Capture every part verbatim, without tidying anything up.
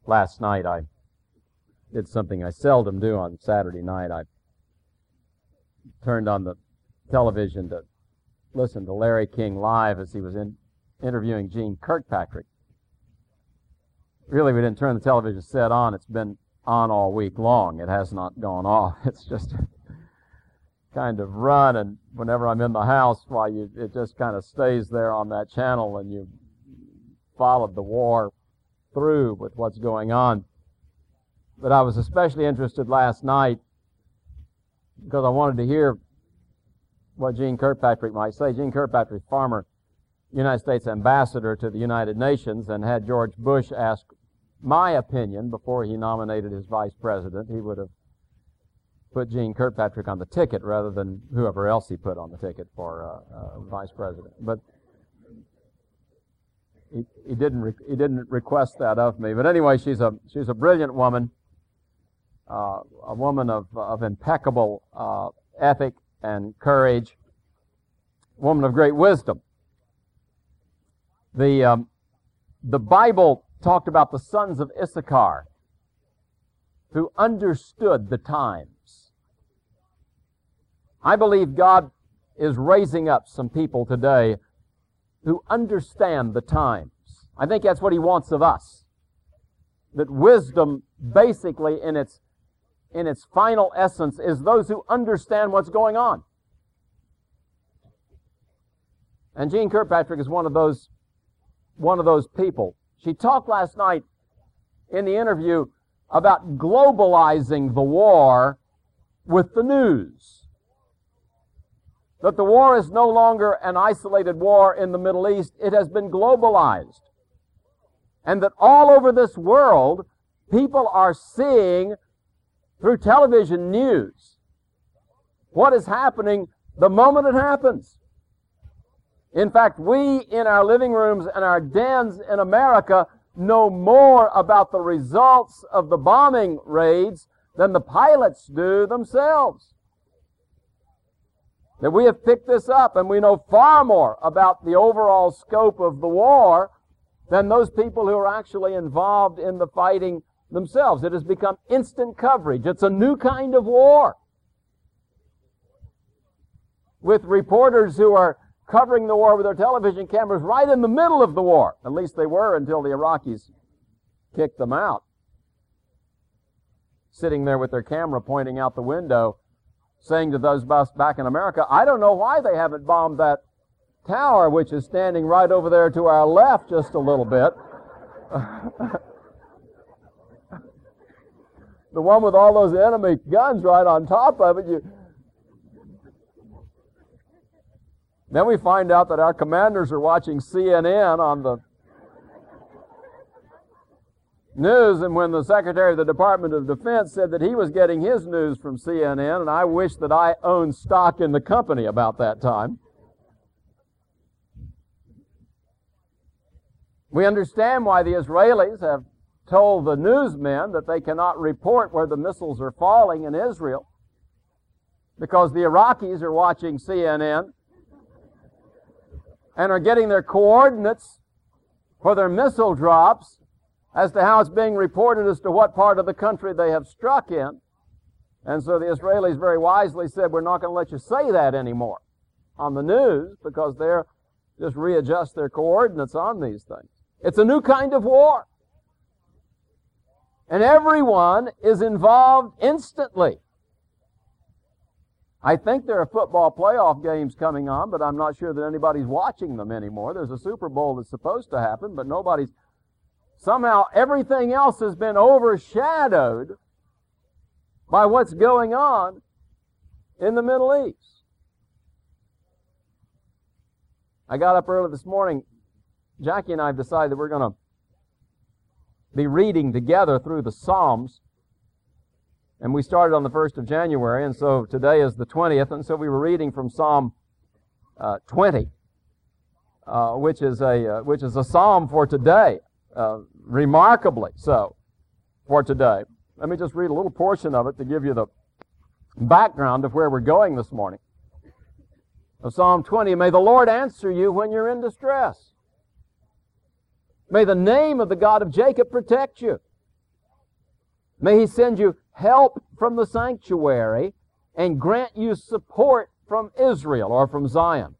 last night I did something I seldom do on Saturday night. I turned on the television to listen to Larry King live as he was in, interviewing Gene Kirkpatrick. Really, we didn't turn the television set on. It's been on all week long. It has not gone off. It's just kind of run, and whenever I'm in the house, why you it just kind of stays there on that channel, and you followed the war through with what's going on. But I was especially interested last night because I wanted to hear what Gene Kirkpatrick might say. Gene Kirkpatrick, former United States ambassador to the United Nations, and had George Bush ask my opinion before he nominated his vice president, he would have put Gene Kirkpatrick on the ticket rather than whoever else he put on the ticket for uh, uh, vice president. But he, he didn't re- he didn't request that of me. But anyway, she's a she's a brilliant woman, uh, a woman of of impeccable uh, ethic and courage, a woman of great wisdom. The um, the Bible talked about the sons of Issachar who understood the times. I believe God is raising up some people today who understand the times. I think that's what He wants of us. That wisdom, basically in its in its final essence, is those who understand what's going on. And Gene Kirkpatrick is one of those one of those people. She talked last night in the interview about globalizing the war with the news. That the war is no longer an isolated war in the Middle East. It has been globalized. And that all over this world, people are seeing through television news what is happening the moment it happens. In fact, we in our living rooms and our dens in America know more about the results of the bombing raids than the pilots do themselves. That we have picked this up, and we know far more about the overall scope of the war than those people who are actually involved in the fighting themselves. It has become instant coverage. It's a new kind of war, with reporters who are covering the war with their television cameras right in the middle of the war. At least they were until the Iraqis kicked them out. Sitting there with their camera pointing out the window, saying to those of us back in America, I don't know why they haven't bombed that tower, which is standing right over there to our left just a little bit. The one with all those enemy guns right on top of it. You, Then we find out that our commanders are watching C N N on the news, and when the Secretary of the Department of Defense said that he was getting his news from C N N, and I wish that I owned stock in the company about that time. We understand why the Israelis have told the newsmen that they cannot report where the missiles are falling in Israel, because the Iraqis are watching C N N and are getting their coordinates for their missile drops as to how it's being reported as to what part of the country they have struck in. And so the Israelis very wisely said, we're not going to let you say that anymore on the news, because they're just readjust their coordinates on these things. It's a new kind of war. And everyone is involved instantly. I think there are football playoff games coming on, but I'm not sure that anybody's watching them anymore. There's a Super Bowl that's supposed to happen, but nobody's... Somehow everything else has been overshadowed by what's going on in the Middle East. I got up early this morning. Jackie and I have decided that we're going to be reading together through the Psalms. And we started on the first of January, and so today is the twentieth, and so we were reading from Psalm uh, twenty, uh, which is a uh, which is a psalm for today, uh, remarkably so for today. Let me just read a little portion of it to give you the background of where we're going this morning. Of Psalm twenty, may the Lord answer you when you're in distress. May the name of the God of Jacob protect you. May He send you help from the sanctuary and grant you support from Israel or from Zion.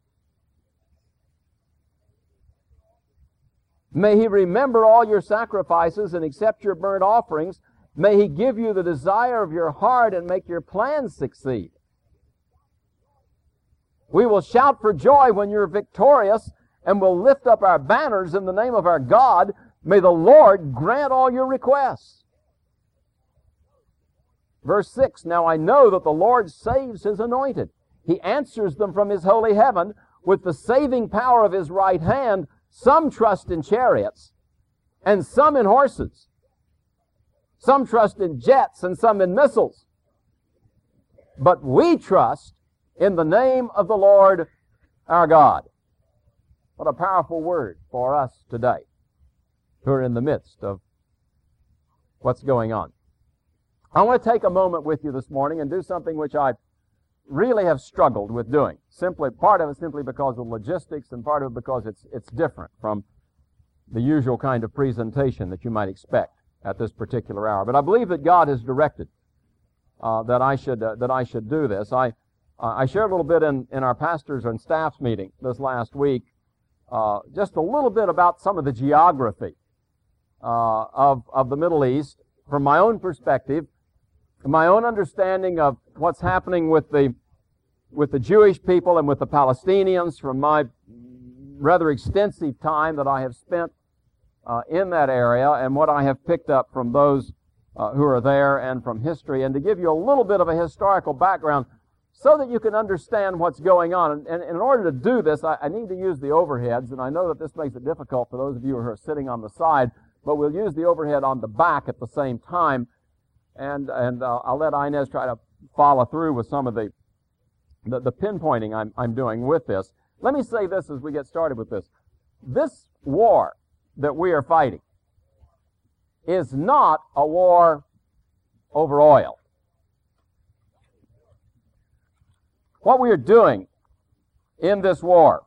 May He remember all your sacrifices and accept your burnt offerings. May He give you the desire of your heart and make your plans succeed. We will shout for joy when you're victorious, and will lift up our banners in the name of our God. May the Lord grant all your requests. Verse six, now I know that the Lord saves His anointed. He answers them from His holy heaven with the saving power of His right hand. Some trust in chariots, and some in horses. Some trust in jets, and some in missiles. But we trust in the name of the Lord our God. What a powerful word for us today, who are in the midst of what's going on. I want to take a moment with you this morning and do something which I really have struggled with doing. Simply, part of it simply because of logistics, and part of it because it's it's different from the usual kind of presentation that you might expect at this particular hour. But I believe that God has directed uh, that I should uh, that I should do this. I uh, I shared a little bit in in our pastors and staffs meeting this last week, uh, just a little bit about some of the geography uh, of of the Middle East from my own perspective, my own understanding of what's happening with the with the Jewish people and with the Palestinians from my rather extensive time that I have spent uh, in that area, and what I have picked up from those uh, who are there and from history, and to give you a little bit of a historical background so that you can understand what's going on. And, and in order to do this, I, I need to use the overheads, and I know that this makes it difficult for those of you who are sitting on the side, but we'll use the overhead on the back at the same time. And and uh, I'll let Inez try to follow through with some of the the, the pinpointing I'm, I'm doing with this. Let me say this as we get started with this. This war that we are fighting is not a war over oil. What we are doing in this war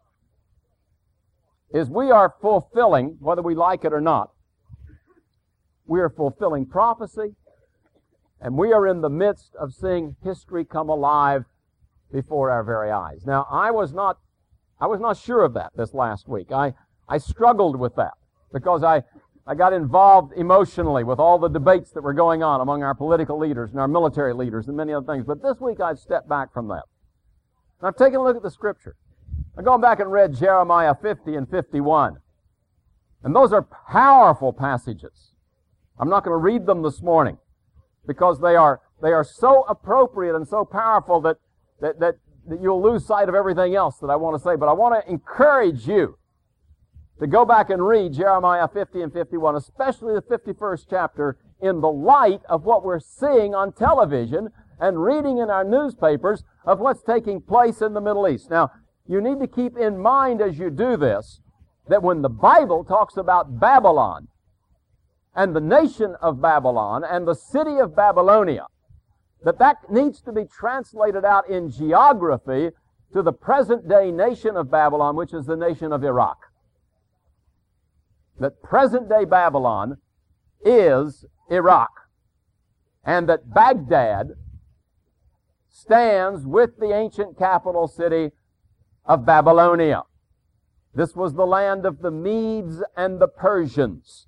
is we are fulfilling, whether we like it or not, we are fulfilling prophecy. And we are in the midst of seeing history come alive before our very eyes. Now, I was not, I was not sure of that this last week. I, I struggled with that because I, I got involved emotionally with all the debates that were going on among our political leaders and our military leaders and many other things. But this week I've stepped back from that. And I've taken a look at the Scripture. I've gone back and read Jeremiah fifty and fifty-one. And those are powerful passages. I'm not going to read them this morning, because they are they are so appropriate and so powerful that, that, that, that you'll lose sight of everything else that I want to say. But I want to encourage you to go back and read Jeremiah fifty and fifty-one, especially the fifty-first chapter, in the light of what we're seeing on television and reading in our newspapers of what's taking place in the Middle East. Now, you need to keep in mind as you do this that when the Bible talks about Babylon, and the nation of Babylon, and the city of Babylonia, that that needs to be translated out in geography to the present-day nation of Babylon, which is the nation of Iraq. That present-day Babylon is Iraq, and that Baghdad stands with the ancient capital city of Babylonia. This was the land of the Medes and the Persians.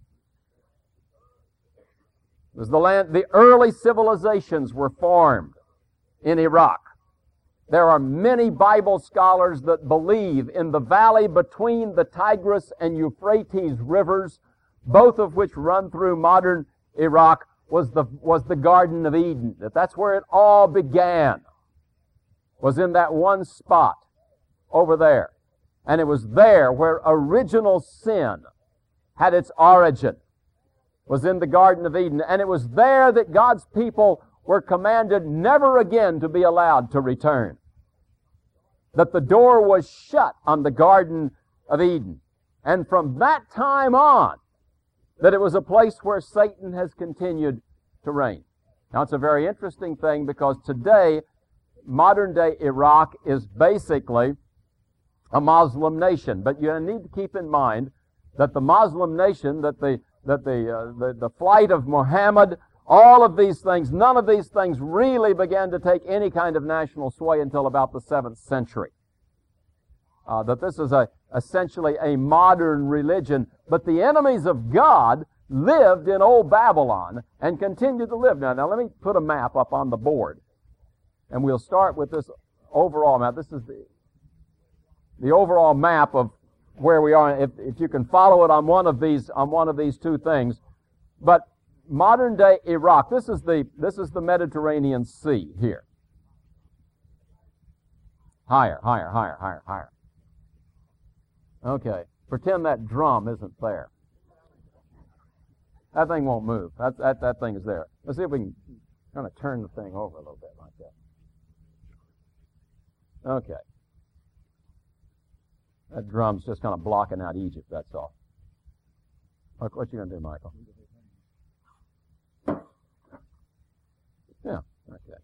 It was the land, the early civilizations were formed in Iraq. There are many Bible scholars that believe in the valley between the Tigris and Euphrates rivers, both of which run through modern Iraq, was the, was the Garden of Eden. That that's where it all began, was in that one spot over there. And it was there where original sin had its origin, was in the Garden of Eden. And it was there that God's people were commanded never again to be allowed to return. That the door was shut on the Garden of Eden. And from that time on, that it was a place where Satan has continued to reign. Now, it's a very interesting thing, because today, modern-day Iraq is basically a Muslim nation. But you need to keep in mind that the Muslim nation, that the that the, uh, the the flight of Muhammad All of these things, none of these things really began to take any kind of national sway until about the seventh century. Uh, that this is a, essentially a modern religion. But the enemies of God lived in old Babylon and continue to live. Now, now let me put a map up on the board. And we'll start with this overall map. This is the, the overall map of where we are. If, if you can follow it on one of these, on one of these two things. But modern day Iraq, this is the, this is the Mediterranean Sea here. Higher, higher, higher, higher, higher. Okay. Pretend that drum isn't there. That thing won't move. That, that, that thing is there. Let's see if we can kind of turn the thing over a little bit like that. Okay. That drum's just kind of blocking out Egypt, that's all. What, what you going to do, Michael? Yeah, okay.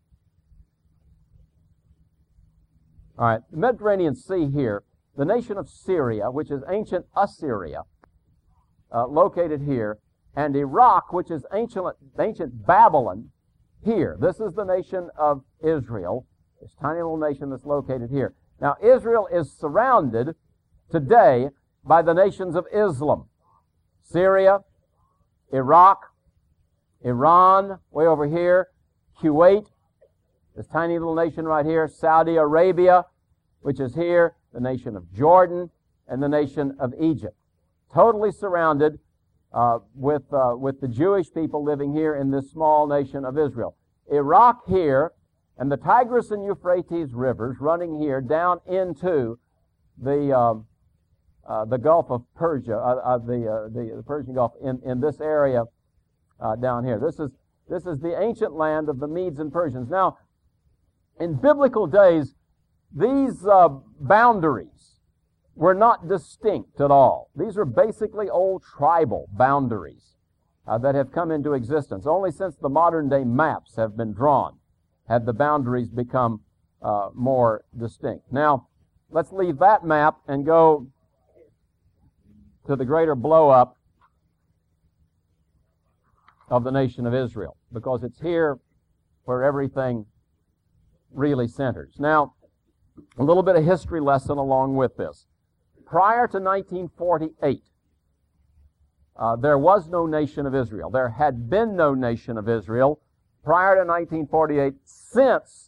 All right, the Mediterranean Sea here, the nation of Syria, which is ancient Assyria, uh, located here, and Iraq, which is ancient, ancient Babylon, here. This is the nation of Israel, this tiny little nation that's located here. Now, Israel is surrounded today by the nations of Islam. Syria, Iraq, Iran, way over here, Kuwait, this tiny little nation right here, Saudi Arabia, which is here, the nation of Jordan, and the nation of Egypt. Totally surrounded uh, with, uh, with the Jewish people living here in this small nation of Israel. Iraq here, and the Tigris and Euphrates rivers running here down into the uh, uh, the Gulf of Persia, uh, uh, the, uh, the the Persian Gulf in, in this area uh, down here. This is this is the ancient land of the Medes and Persians. Now, in biblical days, these uh, boundaries were not distinct at all. These are basically old tribal boundaries uh, that have come into existence. Only since the modern day maps have been drawn have the boundaries become uh, more distinct. Now, let's leave that map and go to the greater blow-up of the nation of Israel, because it's here where everything really centers. Now, a little bit of history lesson along with this. Prior to nineteen forty-eight, uh, there was no nation of Israel. There had been no nation of Israel prior to nineteen forty-eight, since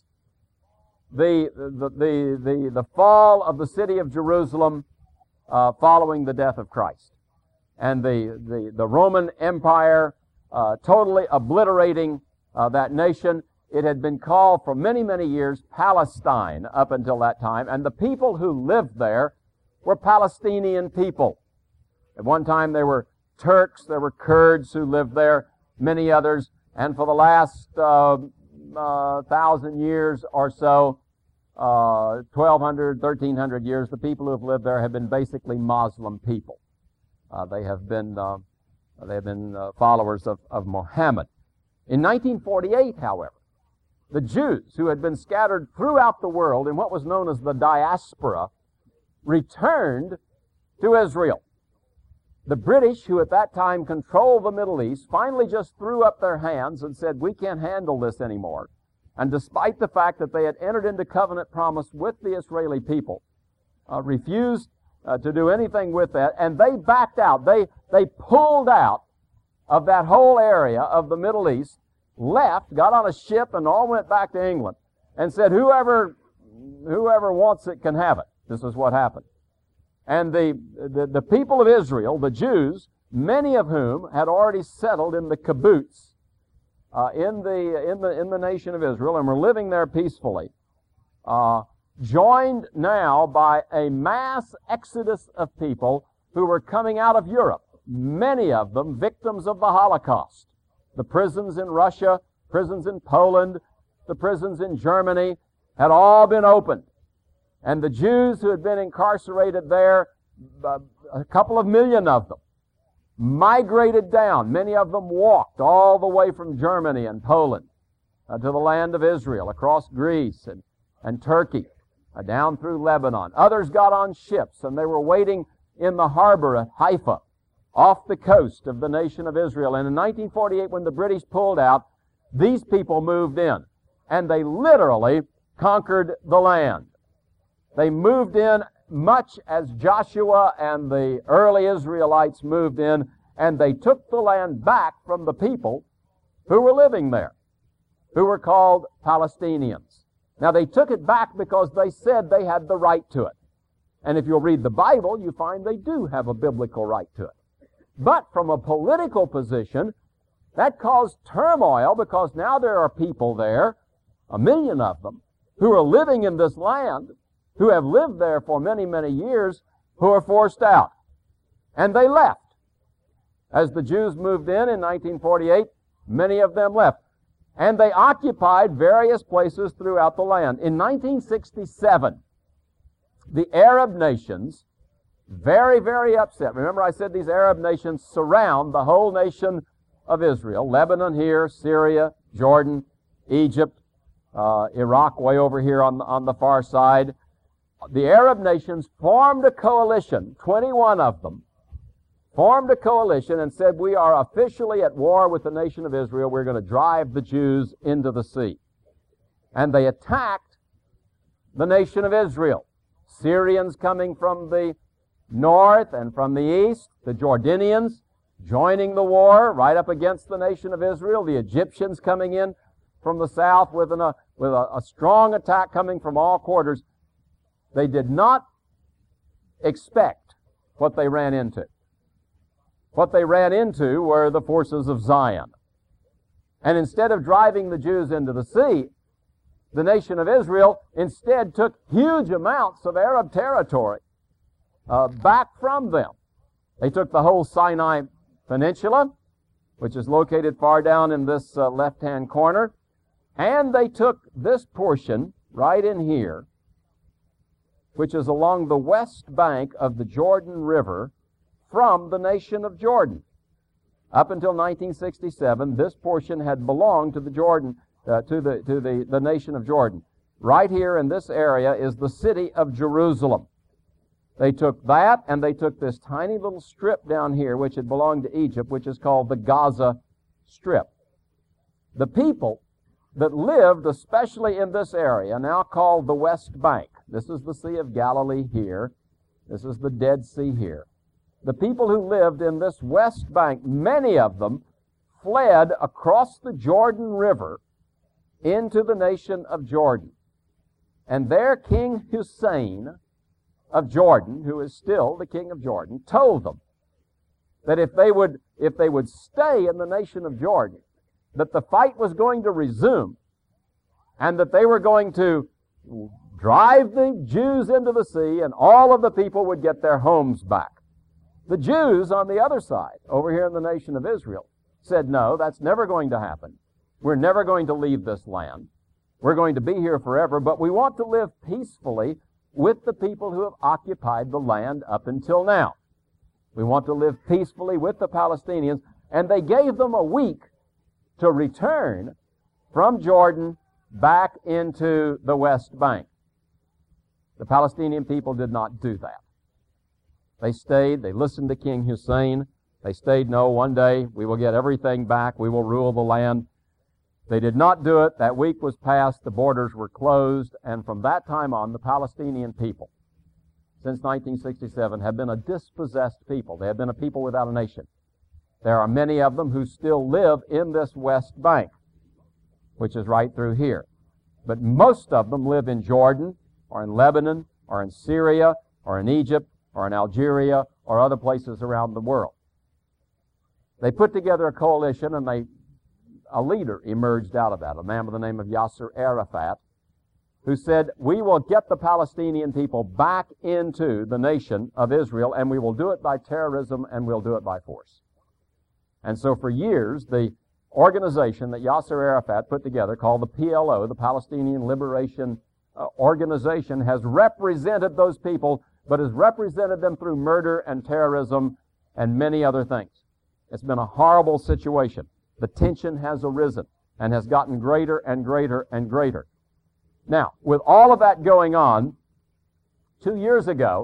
the the the the, the fall of the city of Jerusalem uh, following the death of Christ, and the the, the Roman Empire uh, totally obliterating uh, that nation. It had been called for many, many years Palestine up until that time, and the people who lived there were Palestinian people. At one time there were Turks, there were Kurds who lived there, many others, and for the last uh, uh, thousand years or so, uh, twelve hundred, thirteen hundred years, the people who have lived there have been basically Muslim people. Uh, they have been uh, they have been uh, followers of, of Muhammad. In nineteen forty-eight, however, the Jews, who had been scattered throughout the world in what was known as the diaspora, returned to Israel. The British, who at that time controlled the Middle East, finally just threw up their hands and said, we can't handle this anymore. And despite the fact that they had entered into covenant promise with the Israeli people, uh, refused uh, to do anything with that, and they backed out. They, they pulled out of that whole area of the Middle East, left, got on a ship, and all went back to England, and said, whoever, whoever wants it can have it. This is what happened. And the, the, the people of Israel, the Jews, many of whom had already settled in the kibbutz, uh, in the in the in the nation of Israel, and were living there peacefully, uh, joined now by a mass exodus of people who were coming out of Europe. Many of them victims of the Holocaust. The prisons in Russia, prisons in Poland, the prisons in Germany had all been opened. And the Jews who had been incarcerated there, uh, a couple of million of them, migrated down. Many of them walked all the way from Germany and Poland uh, to the land of Israel, across Greece and, and Turkey, uh, down through Lebanon. Others got on ships, and they were waiting in the harbor at Haifa off the coast of the nation of Israel. And in nineteen forty-eight, when the British pulled out, these people moved in, and they literally conquered the land. They moved in much as Joshua and the early Israelites moved in, and they took the land back from the people who were living there, who were called Palestinians. Now, they took it back because they said they had the right to it. And if you'll read the Bible, you find they do have a biblical right to it. But from a political position, that caused turmoil, because now there are people there, a million of them, who are living in this land, who have lived there for many, many years, who are forced out. And they left. As the Jews moved in in nineteen forty-eight, many of them left. And they occupied various places throughout the land. In nineteen sixty-seven, the Arab nations, very, very upset. Remember, I said these Arab nations surround the whole nation of Israel. Lebanon here, Syria, Jordan, Egypt, uh, Iraq way over here on the, on the far side. The Arab nations formed a coalition, twenty-one of them, formed a coalition and said, we are officially at war with the nation of Israel. We're going to drive the Jews into the sea. And they attacked the nation of Israel. Syrians coming from the north and from the east, the Jordanians joining the war right up against the nation of Israel, the Egyptians coming in from the south with, an, uh, with a, a strong attack coming from all quarters. They did not expect what they ran into. What they ran into were the forces of Zion. And instead of driving the Jews into the sea, the nation of Israel instead took huge amounts of Arab territory uh, back from them. They took the whole Sinai Peninsula, which is located far down in this uh, left-hand corner, and they took this portion right in here, which is along the west bank of the Jordan River from the nation of Jordan. Up until nineteen sixty-seven, this portion had belonged to the Jordan, uh, to the to the, the nation of Jordan. Right here in this area is the city of Jerusalem. They took that, and they took this tiny little strip down here, which had belonged to Egypt, which is called the Gaza Strip. The people that lived, especially in this area, now called the West Bank. This is the Sea of Galilee here. This is the Dead Sea here. The people who lived in this West Bank, many of them fled across the Jordan River into the nation of Jordan. And there King Hussein of Jordan, who is still the king of Jordan, told them that if they would, if they would stay in the nation of Jordan, that the fight was going to resume, and that they were going to drive the Jews into the sea, and all of the people would get their homes back. The Jews on the other side, over here in the nation of Israel, said, no, that's never going to happen. We're never going to leave this land. We're going to be here forever, but we want to live peacefully with the people who have occupied the land up until now. We want to live peacefully with the Palestinians, and they gave them a week to return from Jordan back into the West Bank. The Palestinian people did not do that. They stayed, they listened to King Hussein. They stayed, no, one day we will get everything back, we will rule the land. They did not do it. That week was passed, the borders were closed, and from that time on, the Palestinian people, since nineteen sixty-seven, have been a dispossessed people. They have been a people without a nation. There are many of them who still live in this West Bank, which is right through here. But most of them live in Jordan, or in Lebanon, or in Syria, or in Egypt, or in Algeria, or other places around the world. They put together a coalition, and they, a leader emerged out of that, a man by the name of Yasser Arafat, who said, we will get the Palestinian people back into the nation of Israel, and we will do it by terrorism, and we'll do it by force. And so for years, the organization that Yasser Arafat put together, called the P L O, the Palestinian Liberation uh, Organization, has represented those people, but has represented them through murder and terrorism and many other things. It's been a horrible situation. The tension has arisen and has gotten greater and greater and greater. Now, with all of that going on, two years ago,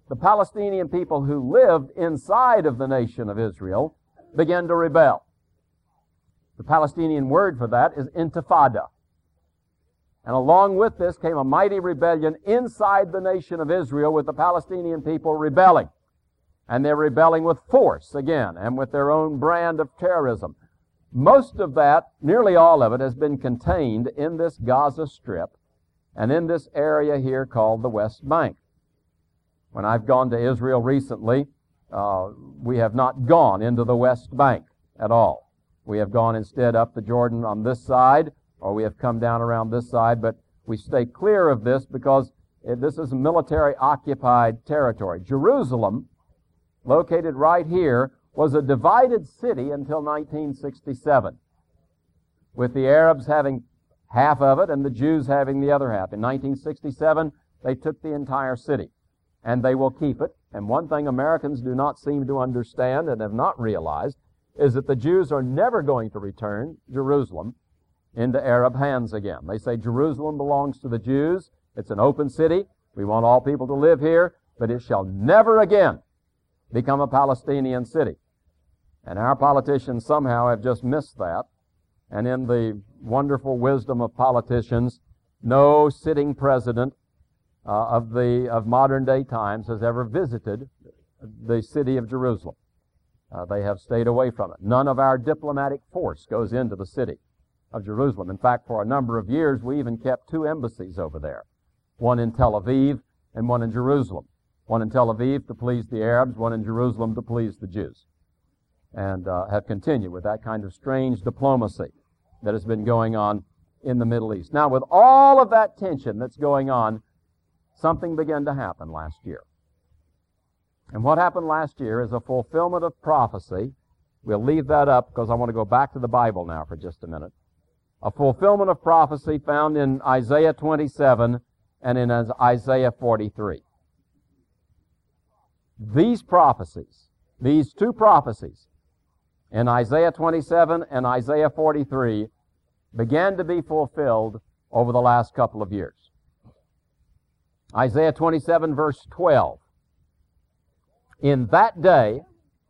the Palestinian people who lived inside of the nation of Israel began to rebel. The Palestinian word for that is intifada. And along with this came a mighty rebellion inside the nation of Israel, with the Palestinian people rebelling. And they're rebelling with force again, and with their own brand of terrorism. Most of that, nearly all of it, has been contained in this Gaza Strip and in this area here called the West Bank. When I've gone to Israel recently, uh, we have not gone into the West Bank at all. We have gone instead up the Jordan on this side, or we have come down around this side, but we stay clear of this because it, this is military-occupied territory. Jerusalem, located right here, was a divided city until nineteen sixty-seven, with the Arabs having half of it and the Jews having the other half. In nineteen sixty-seven, they took the entire city, and they will keep it. And one thing Americans do not seem to understand and have not realized is that the Jews are never going to return Jerusalem into Arab hands again. They say Jerusalem belongs to the Jews. It's an open city. We want all people to live here, but it shall never again become a Palestinian city. And our politicians somehow have just missed that. And in the wonderful wisdom of politicians, no sitting president uh, of the of modern day times has ever visited the city of Jerusalem. Uh, they have stayed away from it. None of our diplomatic force goes into the city of Jerusalem. In fact, for a number of years, we even kept two embassies over there, one in Tel Aviv and one in Jerusalem. One in Tel Aviv to please the Arabs, one in Jerusalem to please the Jews. And uh, have continued with that kind of strange diplomacy that has been going on in the Middle East. Now, with all of that tension that's going on, something began to happen last year. And what happened last year is a fulfillment of prophecy. We'll leave that up because I want to go back to the Bible now for just a minute. A fulfillment of prophecy found in Isaiah twenty-seven and in Isaiah forty-three. These prophecies, these two prophecies, in Isaiah twenty-seven and Isaiah forty-three, began to be fulfilled over the last couple of years. Isaiah twenty-seven, verse twelve. In that day,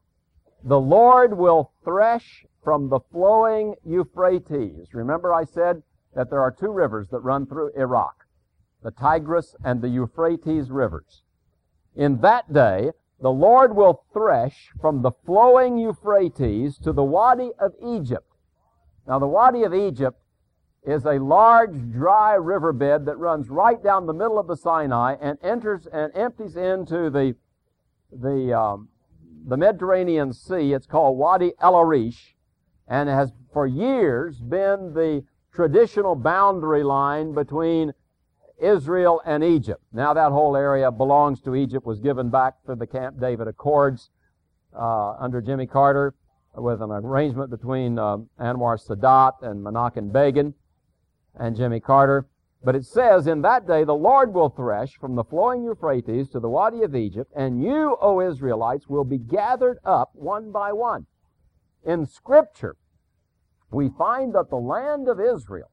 the Lord will thresh from the flowing Euphrates. Remember I said that there are two rivers that run through Iraq, the Tigris and the Euphrates rivers. In that day, the Lord will thresh from the flowing Euphrates to the Wadi of Egypt. Now, the Wadi of Egypt is a large, dry riverbed that runs right down the middle of the Sinai and enters and empties into the the um, the Mediterranean Sea. It's called Wadi El Arish, and has for years been the traditional boundary line between Israel and Egypt. Now that whole area belongs to Egypt, was given back through the Camp David Accords uh, under Jimmy Carter, with an arrangement between uh, Anwar Sadat and Menachem Begin and Jimmy Carter. But it says, in that day the Lord will thresh from the flowing Euphrates to the Wadi of Egypt, and you, O Israelites, will be gathered up one by one. In Scripture, we find that the land of Israel,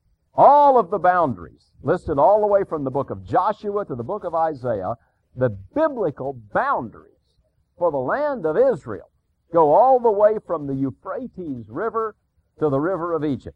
all of the boundaries, listed all the way from the book of Joshua to the book of Isaiah, the biblical boundaries for the land of Israel go all the way from the Euphrates River to the river of Egypt.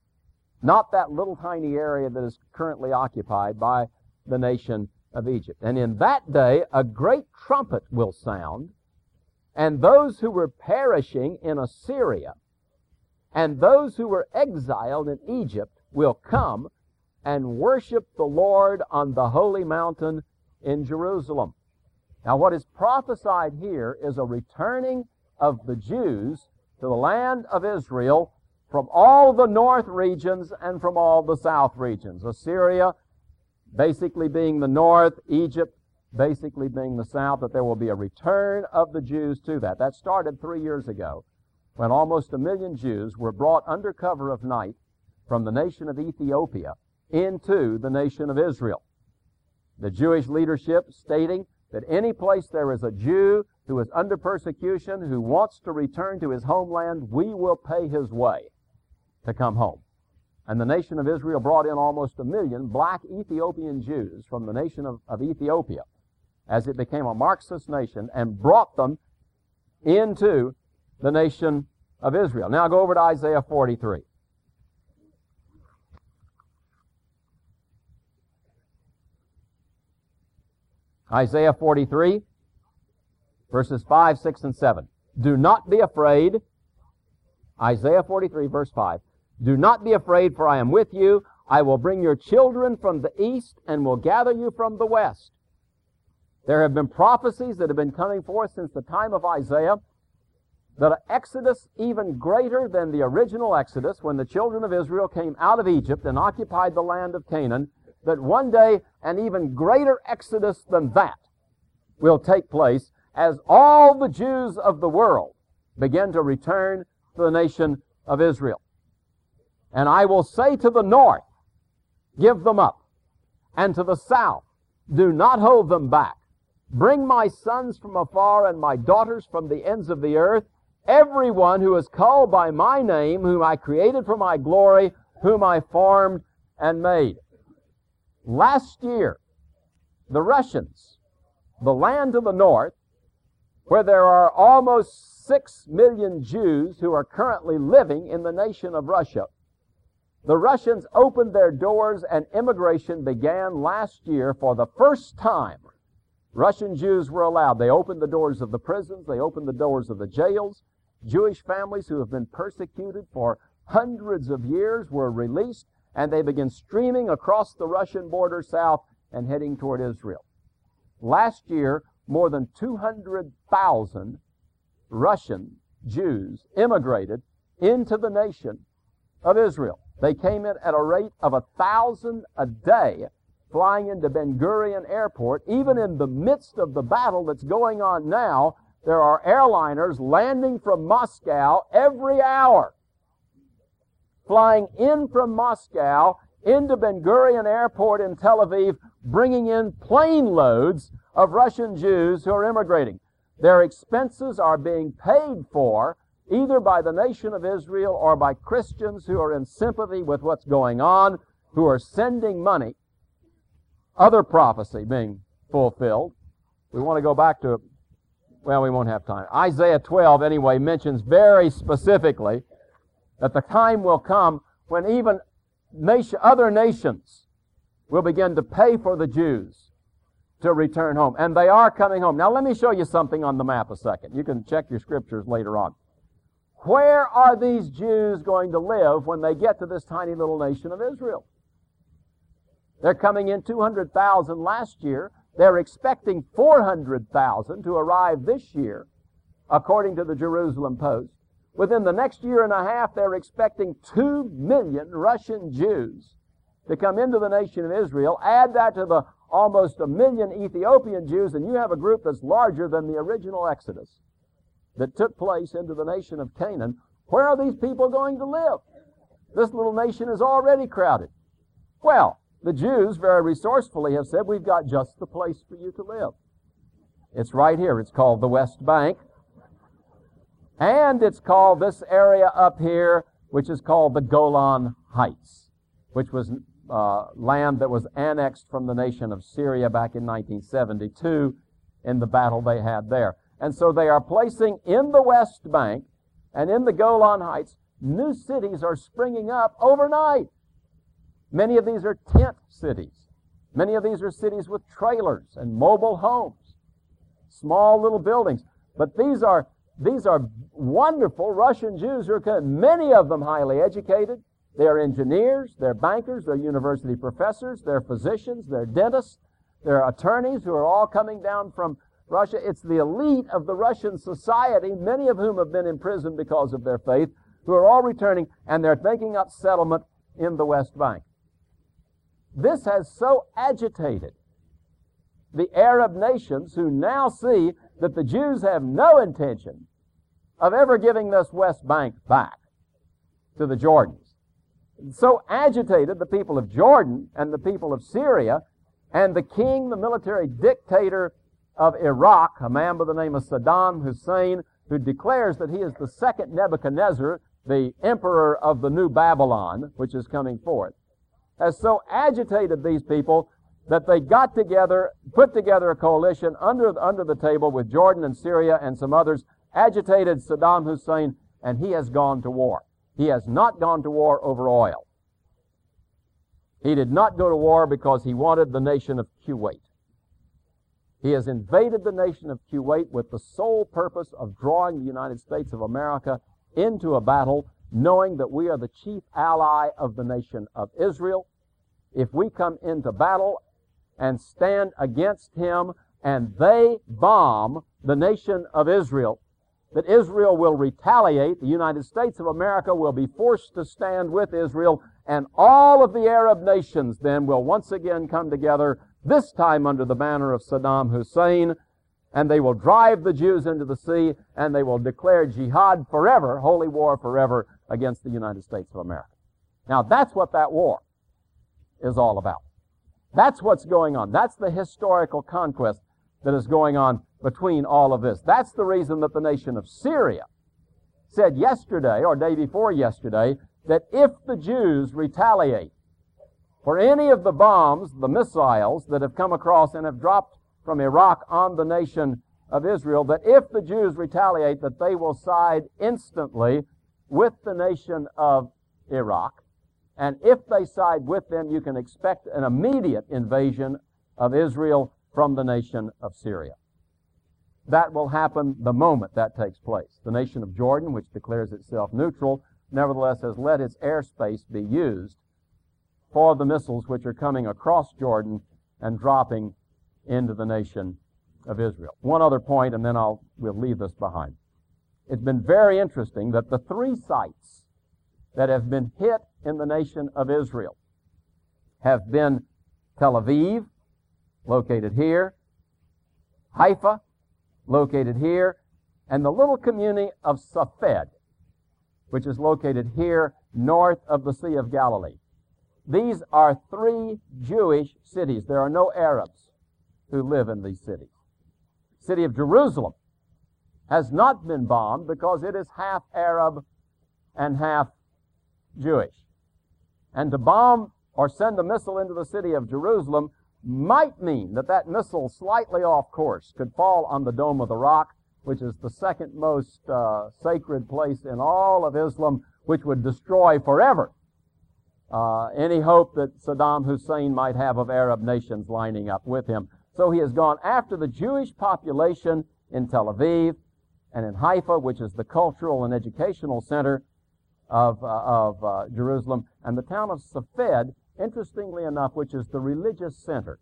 Not that little tiny area that is currently occupied by the nation of Egypt. And in that day, a great trumpet will sound, and those who were perishing in Assyria and those who were exiled in Egypt will come and worship the Lord on the holy mountain in Jerusalem. Now, what is prophesied here is a returning of the Jews to the land of Israel from all the north regions and from all the south regions. Assyria basically being the north, Egypt basically being the south, that there will be a return of the Jews to that. That started three years ago when almost a million Jews were brought under cover of night from the nation of Ethiopia into the nation of Israel. The Jewish leadership stating that any place there is a Jew who is under persecution, who wants to return to his homeland, we will pay his way to come home. And the nation of Israel brought in almost a million black Ethiopian Jews from the nation of, of Ethiopia. as it became a Marxist nation and brought them into the nation of Israel. Now go over to Isaiah forty-three. Isaiah forty-three, verses five, six, and seven. Do not be afraid. Isaiah forty-three, verse five. Do not be afraid, for I am with you. I will bring your children from the east and will gather you from the west. There have been prophecies that have been coming forth since the time of Isaiah that an exodus even greater than the original exodus when the children of Israel came out of Egypt and occupied the land of Canaan, that one day an even greater exodus than that will take place as all the Jews of the world begin to return to the nation of Israel. And I will say to the north, give them up, and to the south, do not hold them back. Bring my sons from afar and my daughters from the ends of the earth, everyone who is called by my name, whom I created for my glory, whom I formed and made. Last year, the Russians, the land to the north, where there are almost six million Jews who are currently living in the nation of Russia, the Russians opened their doors and immigration began last year for the first time. Russian Jews were allowed. They opened the doors of the prisons. They opened the doors of the jails. Jewish families who have been persecuted for hundreds of years were released, and they began streaming across the Russian border south and heading toward Israel. Last year, more than two hundred thousand Russian Jews immigrated into the nation of Israel. They came in at a rate of a thousand a day, flying into Ben Gurion Airport. Even in the midst of the battle that's going on now, there are airliners landing from Moscow every hour, flying in from Moscow into Ben Gurion Airport in Tel Aviv, bringing in plane loads of Russian Jews who are immigrating. Their expenses are being paid for either by the nation of Israel or by Christians who are in sympathy with what's going on, who are sending money. Other prophecy being fulfilled. We want to go back to, well, we won't have time. Isaiah twelve, anyway, mentions very specifically that the time will come when even nation, other nations will begin to pay for the Jews to return home. And they are coming home. Now, let me show you something on the map a second. You can check your scriptures later on. Where are these Jews going to live when they get to this tiny little nation of Israel? They're coming in two hundred thousand last year. They're expecting four hundred thousand to arrive this year, according to the Jerusalem Post. Within the next year and a half, they're expecting two million Russian Jews to come into the nation of Israel. Add that to the almost a million Ethiopian Jews, and you have a group that's larger than the original Exodus that took place into the nation of Canaan. Where are these people going to live? This little nation is already crowded. Well, the Jews very resourcefully have said, we've got just the place for you to live. It's right here. It's called the West Bank. And it's called this area up here, which is called the Golan Heights, which was uh, land that was annexed from the nation of Syria back in nineteen seventy-two in the battle they had there. And so they are placing in the West Bank and in the Golan Heights, new cities are springing up overnight. Many of these are tent cities. Many of these are cities with trailers and mobile homes, small little buildings. But these are these are wonderful Russian Jews who are coming, many of them highly educated. They're engineers, they're bankers, they're university professors, they're physicians, they're dentists, they're attorneys who are all coming down from Russia. It's the elite of the Russian society, many of whom have been imprisoned because of their faith, who are all returning, and they're making up settlement in the West Bank. This has so agitated the Arab nations, who now see that the Jews have no intention of ever giving this West Bank back to the Jordans. So agitated the people of Jordan and the people of Syria, and the king, the military dictator of Iraq, a man by the name of Saddam Hussein, who declares that he is the second Nebuchadnezzar, the emperor of the new Babylon, which is coming forth, has so agitated these people that they got together, put together a coalition under, under the table with Jordan and Syria and some others, agitated Saddam Hussein, and he has gone to war. He has not gone to war over oil. He did not go to war because he wanted the nation of Kuwait. He has invaded the nation of Kuwait with the sole purpose of drawing the United States of America into a battle, knowing that we are the chief ally of the nation of Israel. If we come into battle and stand against him and they bomb the nation of Israel, that Israel will retaliate, the United States of America will be forced to stand with Israel, and all of the Arab nations then will once again come together, this time under the banner of Saddam Hussein, and they will drive the Jews into the sea, and they will declare jihad forever, holy war forever, against the United States of America. Now that's what that war is all about. That's what's going on. That's the historical conquest that is going on between all of this. That's the reason that the nation of Syria said yesterday, or day before yesterday, that if the Jews retaliate for any of the bombs, the missiles that have come across and have dropped from Iraq on the nation of Israel, that if the Jews retaliate, that they will side instantly with the nation of Iraq. And if they side with them, you can expect an immediate invasion of Israel from the nation of Syria. That will happen the moment that takes place. The nation of Jordan, which declares itself neutral, nevertheless has let its airspace be used for the missiles which are coming across Jordan and dropping into the nation of Israel. One other point, and then I'll we'll leave this behind. It's been very interesting that the three sites that have been hit in the nation of Israel have been Tel Aviv, located here, Haifa, located here, and the little community of Safed, which is located here north of the Sea of Galilee. These are three Jewish cities. There are no Arabs who live in these cities. The city of Jerusalem has not been bombed because it is half Arab and half Jewish. And to bomb or send a missile into the city of Jerusalem might mean that that missile slightly off course could fall on the Dome of the Rock, which is the second most uh, sacred place in all of Islam, which would destroy forever uh, any hope that Saddam Hussein might have of Arab nations lining up with him. So he has gone after the Jewish population in Tel Aviv and in Haifa, which is the cultural and educational center of, uh, of uh, Jerusalem, and the town of Safed, interestingly enough, which is the religious center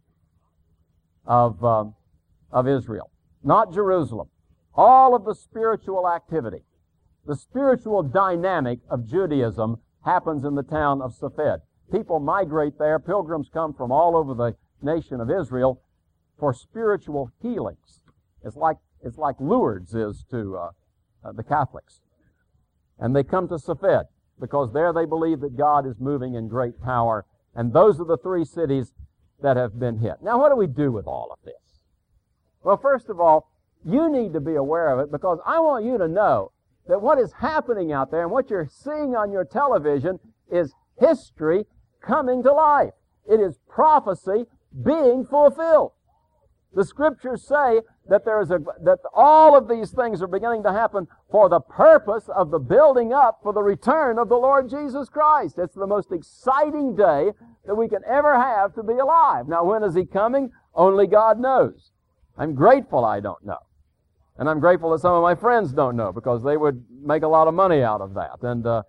of, um, of Israel. Not Jerusalem. All of the spiritual activity, the spiritual dynamic of Judaism happens in the town of Safed. People migrate there. Pilgrims come from all over the nation of Israel for spiritual healings. It's like, it's like Lourdes is to uh, uh, the Catholics. And they come to Safed because there they believe that God is moving in great power. And those are the three cities that have been hit. Now, what do we do with all of this? Well, first of all, you need to be aware of it, because I want you to know that what is happening out there and what you're seeing on your television is history coming to life. It is prophecy being fulfilled. The Scriptures say that there is a that all of these things are beginning to happen for the purpose of the building up for the return of the Lord Jesus Christ. It's the most exciting day that we can ever have to be alive. Now, when is He coming? Only God knows. I'm grateful I don't know. And I'm grateful that some of my friends don't know, because they would make a lot of money out of that. And uh,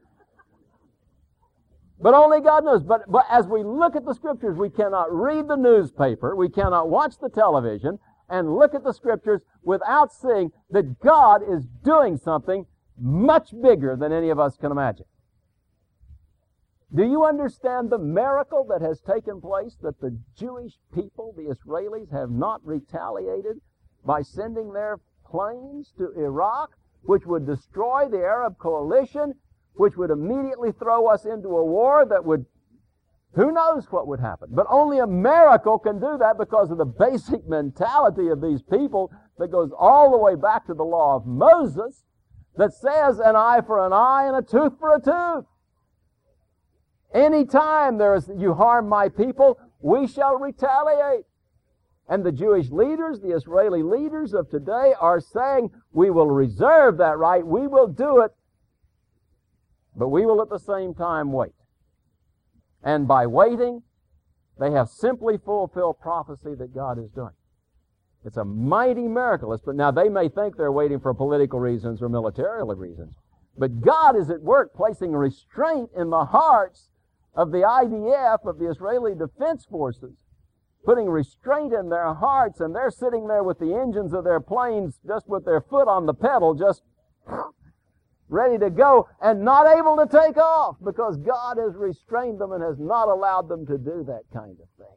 But only God knows. But, but as we look at the Scriptures, we cannot read the newspaper, we cannot watch the television, and look at the Scriptures without seeing that God is doing something much bigger than any of us can imagine. Do you understand the miracle that has taken place, that the Jewish people, the Israelis, have not retaliated by sending their planes to Iraq, which would destroy the Arab coalition, which would immediately throw us into a war that would, who knows what would happen. But only a miracle can do that, because of the basic mentality of these people that goes all the way back to the law of Moses, that says an eye for an eye and a tooth for a tooth. Anytime there is, you harm my people, we shall retaliate. And the Jewish leaders, the Israeli leaders of today are saying, we will reserve that right, we will do it, but we will at the same time wait. And by waiting, they have simply fulfilled prophecy that God is doing. It's a mighty miracle. It's, but now they may think they're waiting for political reasons or military reasons. But God is at work placing restraint in the hearts of the I D F, of the Israeli Defense Forces, putting restraint in their hearts, and they're sitting there with the engines of their planes just with their foot on the pedal, just ready to go, and not able to take off because God has restrained them and has not allowed them to do that kind of thing.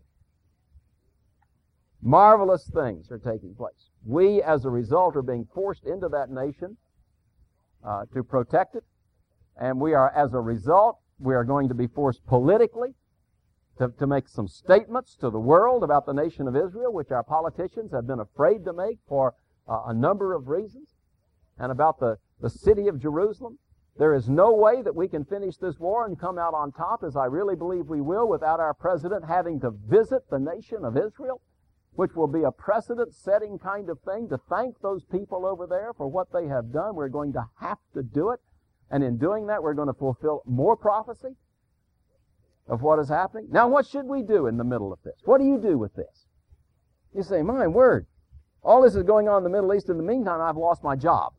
Marvelous things are taking place. We, as a result, are being forced into that nation uh, to protect it, and we are, as a result, we are going to be forced politically to, to make some statements to the world about the nation of Israel, which our politicians have been afraid to make for uh, a number of reasons, and about the, the city of Jerusalem. There is no way that we can finish this war and come out on top, as I really believe we will, without our president having to visit the nation of Israel, which will be a precedent-setting kind of thing, to thank those people over there for what they have done. We're going to have to do it. And in doing that, we're going to fulfill more prophecy of what is happening. Now, what should we do in the middle of this? What do you do with this? You say, my word, all this is going on in the Middle East. In the meantime, I've lost my job.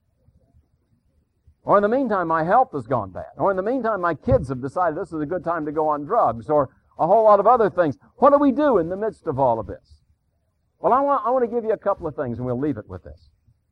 Or in the meantime, my health has gone bad. Or in the meantime, my kids have decided this is a good time to go on drugs. Or a whole lot of other things. What do we do in the midst of all of this? Well, I want, I want to give you a couple of things, and we'll leave it with this.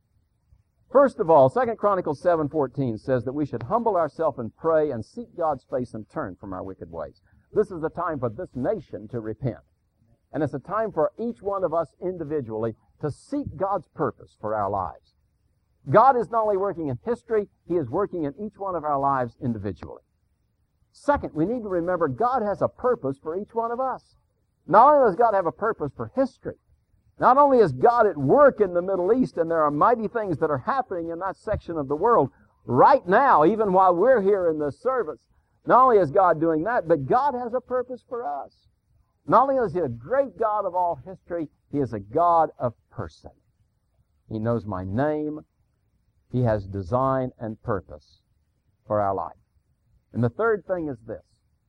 First of all, Second Chronicles seven fourteen says that we should humble ourselves and pray and seek God's face and turn from our wicked ways. This is a time for this nation to repent. And it's a time for each one of us individually to seek God's purpose for our lives. God is not only working in history, He is working in each one of our lives individually. Second, we need to remember God has a purpose for each one of us. Not only does God have a purpose for history, not only is God at work in the Middle East, and there are mighty things that are happening in that section of the world right now, even while we're here in this service, not only is God doing that, but God has a purpose for us. Not only is He a great God of all history, He is a God of person. He knows my name. He has design and purpose for our life. And the third thing is this.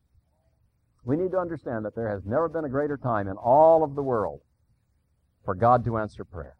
We need to understand that there has never been a greater time in all of the world for God to answer prayer.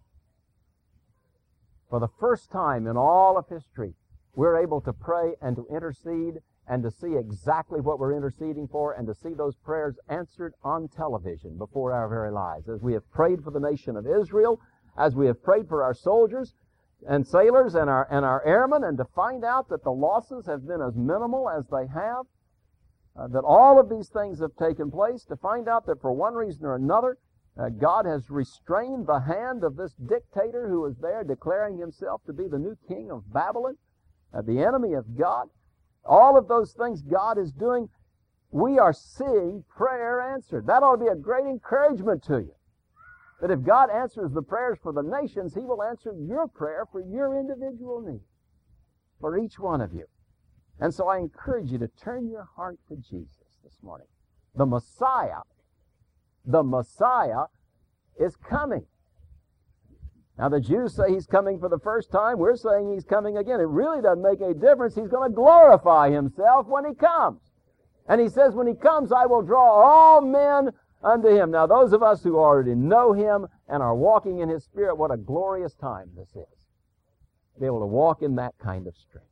For the first time in all of history, we're able to pray and to intercede and to see exactly what we're interceding for and to see those prayers answered on television before our very lives. As we have prayed for the nation of Israel, as we have prayed for our soldiers and sailors and our, and our airmen, and to find out that the losses have been as minimal as they have, uh, that all of these things have taken place, to find out that for one reason or another, Uh, God has restrained the hand of this dictator who is there declaring himself to be the new king of Babylon, uh, the enemy of God. All of those things God is doing, we are seeing prayer answered. That ought to be a great encouragement to you. That if God answers the prayers for the nations, He will answer your prayer for your individual need, for each one of you. And so I encourage you to turn your heart to Jesus this morning. The Messiah The Messiah is coming. Now the Jews say He's coming for the first time. We're saying He's coming again. It really doesn't make any difference. He's going to glorify Himself when He comes. And He says, when He comes, I will draw all men unto Him. Now those of us who already know Him and are walking in His Spirit, what a glorious time this is. To be able to walk in that kind of strength.